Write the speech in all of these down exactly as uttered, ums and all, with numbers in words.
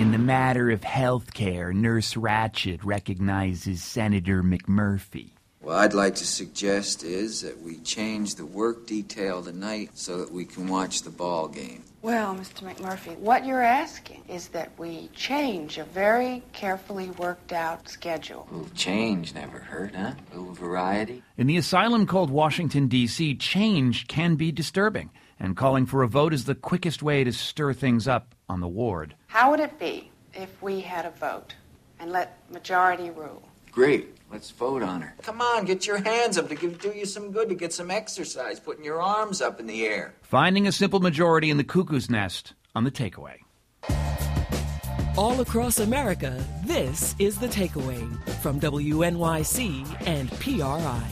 In the matter of health care, Nurse Ratched recognizes Senator McMurphy. What I'd like to suggest is that we change the work detail tonight so that we can watch the ball game. Well, Mister McMurphy, what you're asking is that we change a very carefully worked out schedule. A little change never hurt, huh? A little variety. In the asylum called Washington, D C, change can be disturbing, and calling for a vote is the quickest way to stir things up on the ward. How would it be if we had a vote and let majority rule? Great. Let's vote on her. Come on, get your hands up to give, do you some good, to get some exercise, putting your arms up in the air. Finding a simple majority in the cuckoo's nest on The Takeaway. All across America, this is The Takeaway from W N Y C and P R I.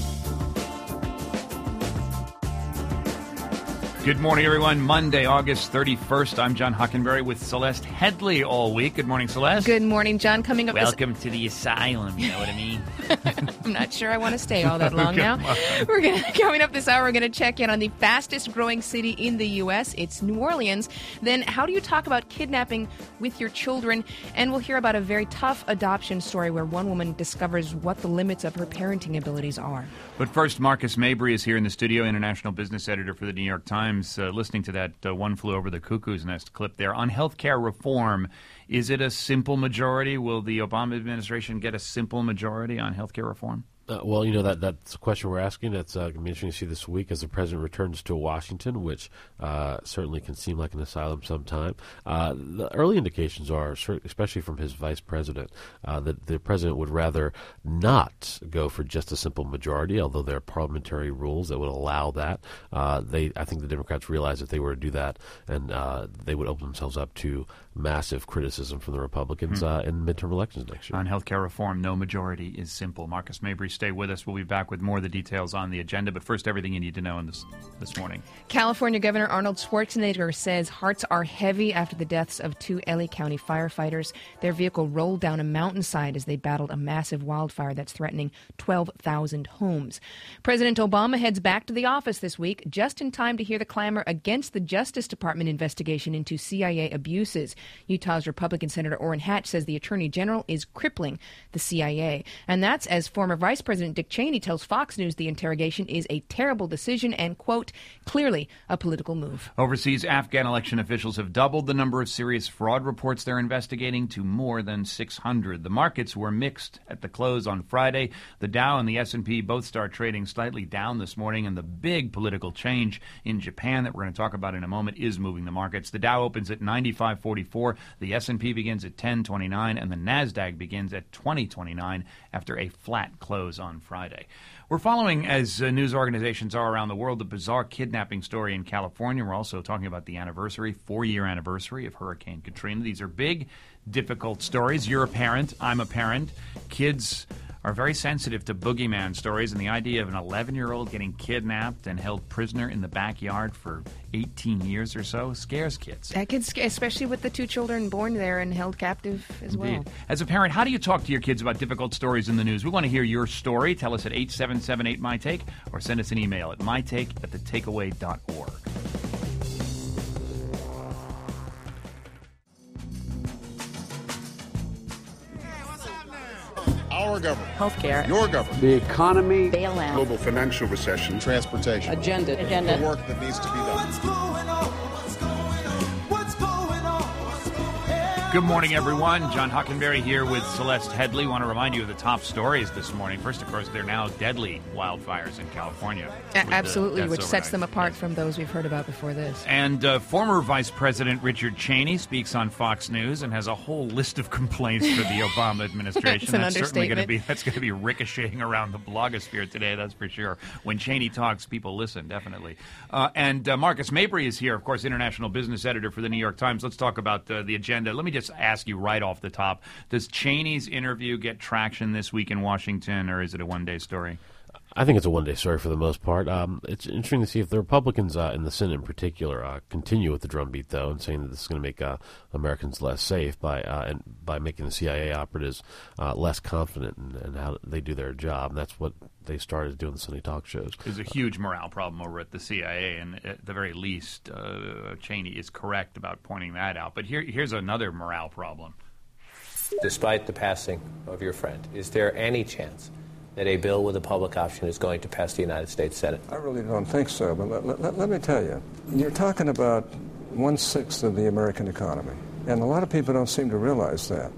Good morning, everyone. Monday, August thirty-first. I'm John Hockenberry with Celeste Headley all week. Good morning, Celeste. Good morning, John. Coming up. Welcome this... to the asylum, you know what I mean? I'm not sure I want to stay all that long now. We're gonna, coming up this hour, we're going to check in on the fastest growing city in the U S. It's New Orleans. Then how do you talk about kidnapping with your children? And we'll hear about a very tough adoption story where one woman discovers what the limits of her parenting abilities are. But first, Marcus Mabry is here in the studio, international business editor for the New York Times. Uh, listening to that uh, One Flew Over the Cuckoo's Nest clip there. On health care reform, is it a simple majority? Will the Obama administration get a simple majority on health care reform? Uh, well, you know, that that's a question we're asking. It's uh, going to be interesting to see this week as the president returns to Washington, which uh, certainly can seem like an asylum sometime. Uh, the early indications are, especially from his vice president, uh, that the president would rather not go for just a simple majority, although there are parliamentary rules that would allow that. Uh, they, I think the Democrats realize if they were to do that, and uh, they would open themselves up to massive criticism from the Republicans hmm. uh, in midterm elections next year. On health care reform, no majority is simple. Marcus Mabry, stay with us. We'll be back with more of the details on the agenda. But first, everything you need to know in this this morning. California Governor Arnold Schwarzenegger says hearts are heavy after the deaths of two L A County firefighters. Their vehicle rolled down a mountainside as they battled a massive wildfire that's threatening twelve thousand homes. President Obama heads back to the office this week, just in time to hear the clamor against the Justice Department investigation into C I A abuses. Utah's Republican Senator Orrin Hatch says the Attorney General is crippling the C I A. And that's as former Vice President Dick Cheney tells Fox News the interrogation is a terrible decision and, quote, clearly a political move. Overseas, Afghan election officials have doubled the number of serious fraud reports they're investigating to more than six hundred. The markets were mixed at the close on Friday. The Dow and the S and P both start trading slightly down this morning, and the big political change in Japan that we're going to talk about in a moment is moving the markets. The Dow opens at ninety-five forty-four, the S and P begins at ten twenty-nine, and the NASDAQ begins at twenty twenty-nine after a flat close on Friday. We're following, as uh, news organizations are around the world, the bizarre kidnapping story in California. We're also talking about the anniversary, four-year anniversary of Hurricane Katrina. These are big, difficult stories. You're a parent. I'm a parent. Kids are very sensitive to boogeyman stories, and the idea of an eleven-year-old getting kidnapped and held prisoner in the backyard for eighteen years or so scares kids. That could scare, especially with the two children born there and held captive as Indeed. well. As a parent, how do you talk to your kids about difficult stories in the news? We want to hear your story. Tell us at eight seven seven eight, M Y Take or send us an email at my take at the takeaway dot org. Our government. Healthcare. Your government. The economy. Bailout. Global financial recession. Transportation. Agenda. Agenda. The work that needs to be done. What's going on? What's going on? What's going on? What's going on? Good morning, everyone. John Hockenberry here with Celeste Headley. Want to remind you of the top stories this morning. First, of course, they're now deadly wildfires in California. A- absolutely, which overnight. sets them apart from those we've heard about before this. And uh, former Vice President Richard Cheney speaks on Fox News and has a whole list of complaints for the Obama administration. It's an that's certainly going to understatement. be that's going to be ricocheting around the blogosphere today. That's for sure. When Cheney talks, people listen, definitely. Uh, and uh, Marcus Mabry is here, of course, international business editor for the New York Times. Let's talk about uh, the agenda. Let me just ask you right off the top: does Cheney's interview get traction this week in Washington, or is it a one-day story? I think it's a one-day story for the most part. Um, it's interesting to see if the Republicans uh, in the Senate in particular uh, continue with the drumbeat, though, and saying that this is going to make uh, Americans less safe by uh, and by making the C I A operatives uh, less confident in, in how they do their job. And that's what they started doing the Sunday talk shows. There's a huge morale problem over at the C I A, and at the very least, uh, Cheney is correct about pointing that out. But here, here's another morale problem. Despite the passing of your friend, is there any chance that a bill with a public option is going to pass the United States Senate? I really don't think so, but let, let, let me tell you, you're talking about one-sixth of the American economy, and a lot of people don't seem to realize that.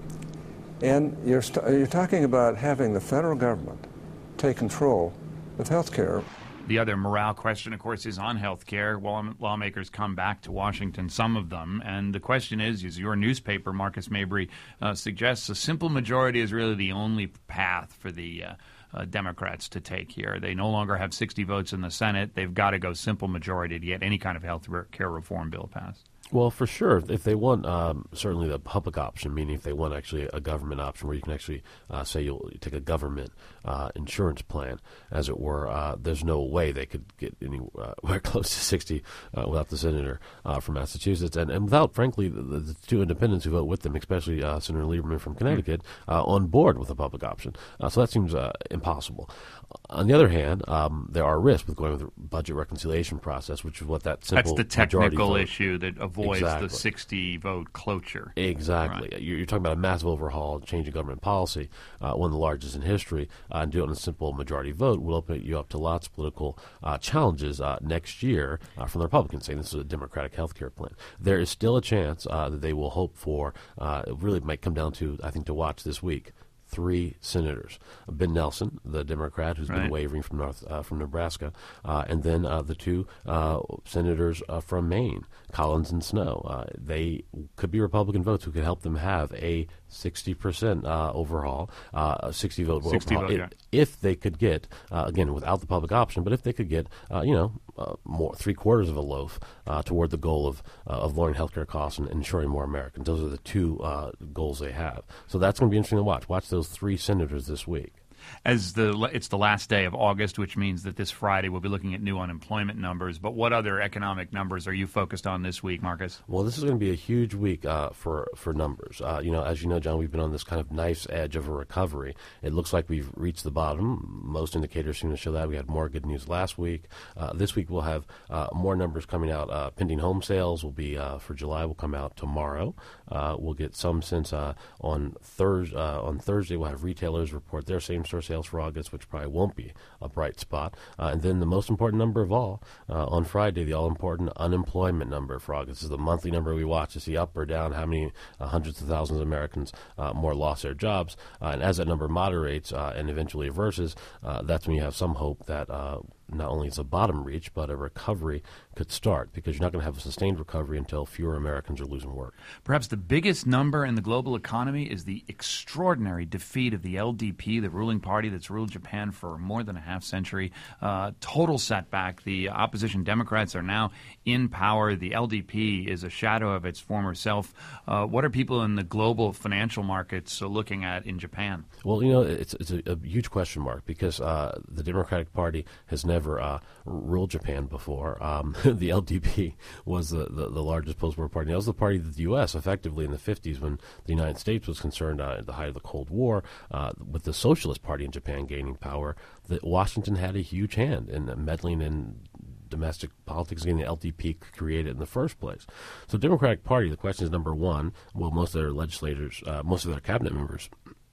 And you're, st- you're talking about having the federal government take control of health care. The other morale question, of course, is on health care. Well, lawmakers come back to Washington, some of them, and the question is, as your newspaper, Marcus Mabry, uh, suggests, a simple majority is really the only path for the uh, uh, Democrats to take here. They no longer have sixty votes in the Senate. They've got to go simple majority to get any kind of health care reform bill passed. Well, for sure, if they want um, certainly the public option, meaning if they want actually a government option where you can actually uh, say you'll take a government uh, insurance plan, as it were, uh, there's no way they could get anywhere uh, close to sixty uh, without the senator uh, from Massachusetts, and, and without, frankly, the, the two independents who vote with them, especially uh, Senator Lieberman from Connecticut, uh, on board with a public option. Uh, so that seems uh, impossible. On the other hand, um, there are risks with going with the budget reconciliation process, which is what that simple That's the technical issue that avoids exactly. the sixty-vote cloture. Exactly. Right. You're, you're talking about a massive overhaul, change in government policy, uh, one of the largest in history, uh, and do it on a simple majority vote will open you up to lots of political uh, challenges uh, next year uh, from the Republicans, saying this is a Democratic health care plan. There is still a chance uh, that they will hope for, uh, it really might come down to, I think, to watch this week, three senators: Ben Nelson, the Democrat who's right. been wavering from North uh, from Nebraska, uh, and then uh, the two uh, senators uh, from Maine, Collins and Snow. Uh, they could be Republican votes who could help them have a sixty percent uh, overhaul, uh, a sixty vote sixty overhaul, vote, yeah. if, if they could get uh, again without the public option, but if they could get uh, you know uh, more three quarters of a loaf uh, toward the goal of uh, of lowering healthcare costs and ensuring more Americans. Those are the two uh, goals they have. So that's going to be interesting to watch. Watch those three senators this week. As the it's the last day of August, which means that this Friday we'll be looking at new unemployment numbers. But what other economic numbers are you focused on this week, Marcus? Well, this is going to be a huge week uh, for for numbers. Uh, you know, as you know, John, we've been on this kind of knife's edge of a recovery. It looks like we've reached the bottom. Most indicators seem to show that. We had more good news last week. Uh, this week we'll have uh, more numbers coming out. Uh, pending home sales will be uh, for July. Will come out tomorrow. Uh, we'll get some sense uh, on Thursday. Uh, on Thursday, we'll have retailers report their same-store sales for August, which probably won't be a bright spot. Uh, and then the most important number of all, uh, on Friday, the all-important unemployment number for August. This is the monthly number we watch to see up or down how many uh, hundreds of thousands of Americans uh, more lost their jobs. Uh, and as that number moderates uh, and eventually reverses, uh, that's when you have some hope that uh, not only is a bottom reach, but a recovery could start, because you're not going to have a sustained recovery until fewer Americans are losing work. Perhaps the biggest number in the global economy is the extraordinary defeat of the L D P, the ruling party that's ruled Japan for more than a half century. Uh, total setback. The opposition Democrats are now in power. The L D P is a shadow of its former self. Uh, what are people in the global financial markets uh, looking at in Japan? Well, you know, it's, it's a, a huge question mark, because uh, the Democratic Party has never Never uh, ruled Japan before. Um, the L D P was the, the, the largest post-war party. That was the party that the U S effectively in the fifties, when the United States was concerned uh, at the height of the Cold War, uh, with the Socialist Party in Japan gaining power, that Washington had a huge hand in meddling in domestic politics, getting the L D P created in the first place. So Democratic Party, the question is, number one, will most of their legislators, uh, most of their cabinet members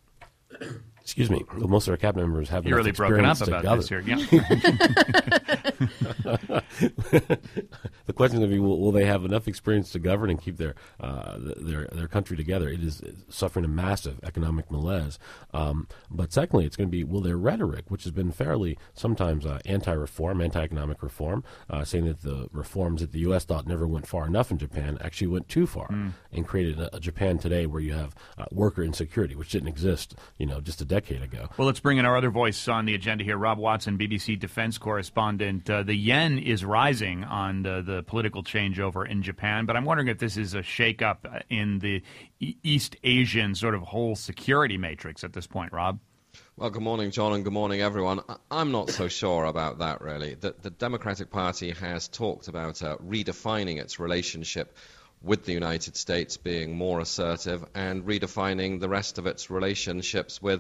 Excuse me. Well, most of our cabinet members have You're enough really broken up experience about together. this here. Yeah. The question is going to be: will, will they have enough experience to govern and keep their uh, their their country together? It is suffering a massive economic malaise. Um, but secondly, it's going to be: will their rhetoric, which has been fairly sometimes uh, anti-reform, anti-economic reform, uh, saying that the reforms that the U S thought never went far enough in Japan, actually went too far mm. and created a, a Japan today where you have uh, worker insecurity, which didn't exist, you know, just a decade ago. Well, let's bring in our other voice on the agenda here, Rob Watson, B B C defense correspondent. Uh, the yen is rising on the, the political changeover in Japan, but I'm wondering if this is a shakeup in the e- East Asian sort of whole security matrix at this point, Rob. Well, good morning, John, and good morning, everyone. I'm not so sure about that, really. The, the Democratic Party has talked about uh, redefining its relationship with the United States, being more assertive, and redefining the rest of its relationships with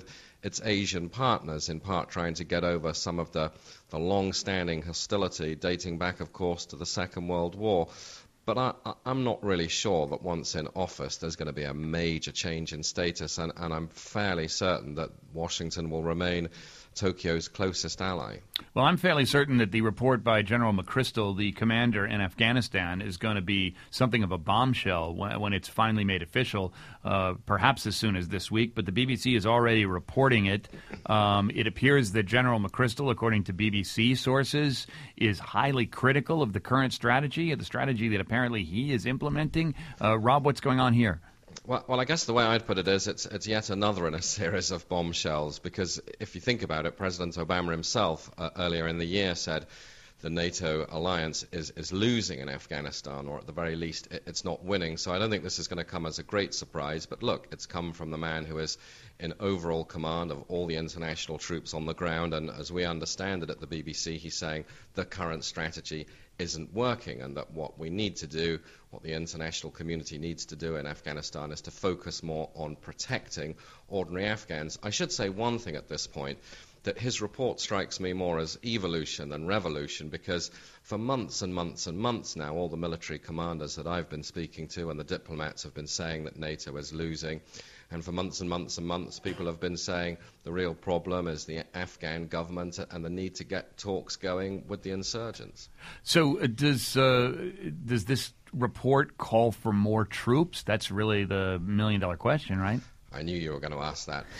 its Asian partners, in part trying to get over some of the, the long-standing hostility dating back, of course, to the Second World War. But I, I'm not really sure that once in office there's going to be a major change in status, and, and I'm fairly certain that Washington will remain Tokyo's closest ally. Well, I'm fairly certain that the report by General McChrystal, the commander in Afghanistan, is going to be something of a bombshell when, when it's finally made official, uh, perhaps as soon as this week. But the B B C is already reporting it. Um, it appears that General McChrystal, according to B B C sources, is highly critical of the current strategy, the strategy that apparently he is implementing. Uh, Rob, what's going on here? Well, well, I guess the way I'd put it is it's, it's yet another in a series of bombshells, because if you think about it, President Obama himself uh, earlier in the year said the NATO alliance is, is losing in Afghanistan, or at the very least it, it's not winning. So I don't think this is going to come as a great surprise. But look, it's come from the man who is in overall command of all the international troops on the ground. And as we understand it at the B B C, he's saying the current strategy isn't working, and that what we need to do, what the international community needs to do in Afghanistan, is to focus more on protecting ordinary Afghans. I should say one thing at this point, that his report strikes me more as evolution than revolution, because for months and months and months now, all the military commanders that I've been speaking to and the diplomats have been saying that NATO is losing. And for months and months and months, people have been saying the real problem is the Afghan government and the need to get talks going with the insurgents. So uh, does uh, does this report call for more troops? That's really the million-dollar question, right? I knew you were going to ask that.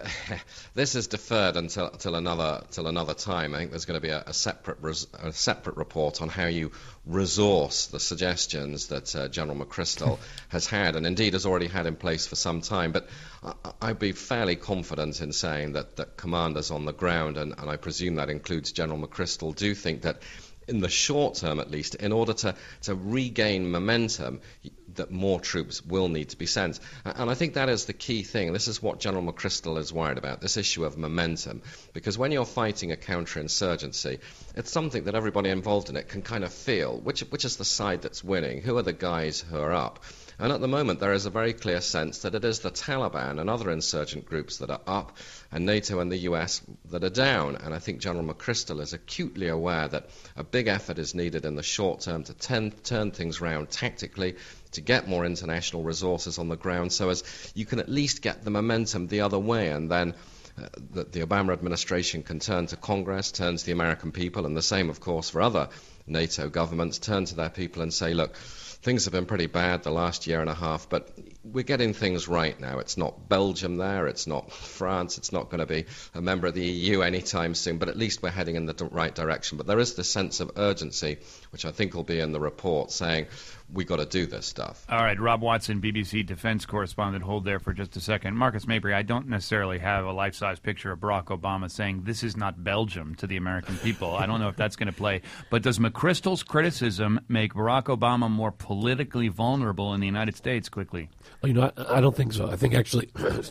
This is deferred until, until another till another time. I think there's going to be a, a separate res, a separate report on how you resource the suggestions that uh, General McChrystal has had, and indeed has already had in place for some time. But I, I'd be fairly confident in saying that, that commanders on the ground, and, and I presume that includes General McChrystal, do think that in the short term at least, in order to, to regain momentum, that more troops will need to be sent. And I think that is the key thing. This is what General McChrystal is worried about, this issue of momentum. Because when you're fighting a counterinsurgency, it's something that everybody involved in it can kind of feel. Which, which is the side that's winning? Who are the guys who are up? And at the moment, there is a very clear sense that it is the Taliban and other insurgent groups that are up, and NATO and the U S that are down. And I think General McChrystal is acutely aware that a big effort is needed in the short term to ten, turn things round tactically, to get more international resources on the ground, so as you can at least get the momentum the other way, and then uh, the, the Obama administration can turn to Congress, turn to the American people, and the same, of course, for other NATO governments, turn to their people and say, look, things have been pretty bad the last year and a half, but we're getting things right now. It's not Belgium there, it's not France, it's not going to be a member of the E U anytime soon, but at least we're heading in the right direction. But there is this sense of urgency, which I think will be in the report, saying we've got to do this stuff. All right, Rob Watson, B B C defense correspondent. Hold there for just a second. Marcus Mabry, I don't necessarily have a life-size picture of Barack Obama saying this is not Belgium to the American people. I don't know if that's going to play. But does McChrystal's criticism make Barack Obama more politically vulnerable in the United States quickly? Well, you know, I, I don't think so. I think actually...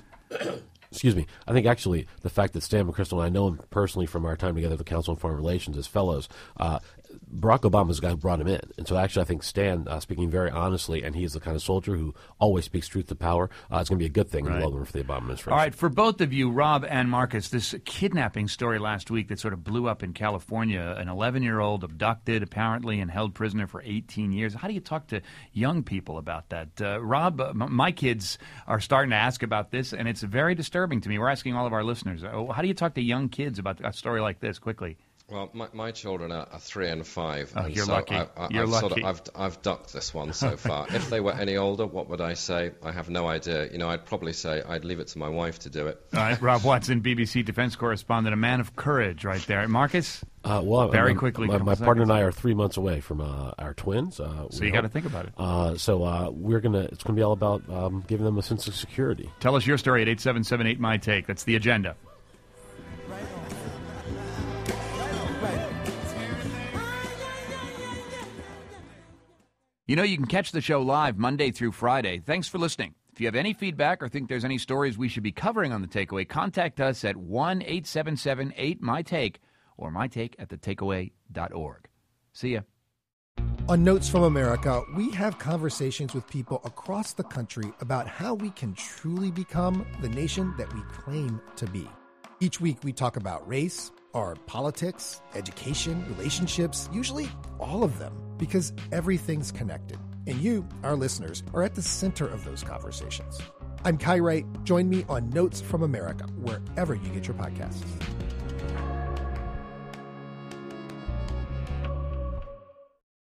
Excuse me. I think actually the fact that Stan McChrystal, and I know him personally from our time together at the Council on Foreign Relations as fellows, uh, Barack Obama's the guy who brought him in. And so actually I think Stan, uh, speaking very honestly, and he is the kind of soldier who always speaks truth to power, uh, it's going to be a good thing right. in the long run for the Obama administration. All right, for both of you, Rob and Marcus, this kidnapping story last week that sort of blew up in California, an eleven-year-old abducted apparently and held prisoner for eighteen years. How do you talk to young people about that? Uh, Rob, uh, m- my kids are starting to ask about this, and it's very disturbing to me. We're asking all of our listeners, uh, how do you talk to young kids about a story like this quickly? Well, my, my children are, are three and five. Oh, and you're so lucky. I, I, you're I've lucky. Sort of, I've, I've ducked this one so far. If they were any older, what would I say? I have no idea. You know, I'd probably say I'd leave it to my wife to do it. All right, Rob Watson, B B C defense correspondent, a man of courage right there. Marcus? Uh, well, very my, quickly. My, my partner and I are three months away from uh, our twins. Uh, so you got to think about it. Uh, so uh, we're gonna. It's gonna be all about um, giving them a sense of security. Tell us your story at eight seven seven eight my take. That's the agenda. You know, you can catch the show live Monday through Friday. Thanks for listening. If you have any feedback or think there's any stories we should be covering on The Takeaway, contact us at one eight seven seven eight my take or my take at the takeaway dot org. See ya. On Notes from America, we have conversations with people across the country about how we can truly become the nation that we claim to be. Each week we talk about race, our politics, education, relationships, usually all of them, because everything's connected. And you, our listeners, are at the center of those conversations. I'm Kai Wright. Join me on Notes from America, wherever you get your podcasts.